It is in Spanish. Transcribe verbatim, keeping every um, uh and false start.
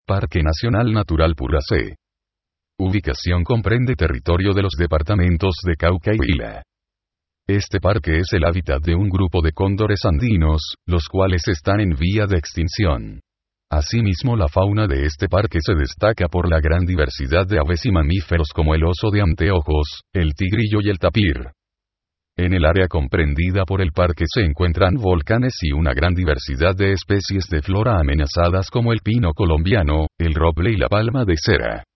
Parque Nacional Natural Puracé. Ubicación: comprende territorio de los departamentos de Cauca y Huila. Este parque es el hábitat de un grupo de cóndores andinos, los cuales están en vía de extinción. Asimismo, la fauna de este parque se destaca por la gran diversidad de aves y mamíferos como el oso de anteojos, el tigrillo y el tapir. En el área comprendida por el parque se encuentran volcanes y una gran diversidad de especies de flora amenazadas como el pino colombiano, el roble y la palma de cera.